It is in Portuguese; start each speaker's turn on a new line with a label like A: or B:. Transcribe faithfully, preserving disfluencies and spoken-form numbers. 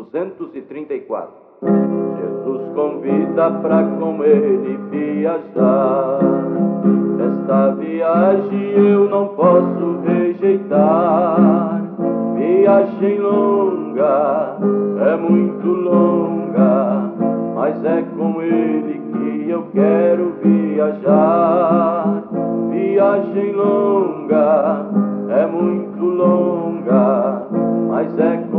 A: duzentos e trinta e quatro. Jesus convida pra com ele viajar. Esta viagem eu não posso rejeitar. Viagem longa, é muito longa, mas é com ele que eu quero viajar. Viagem longa, é muito longa, mas é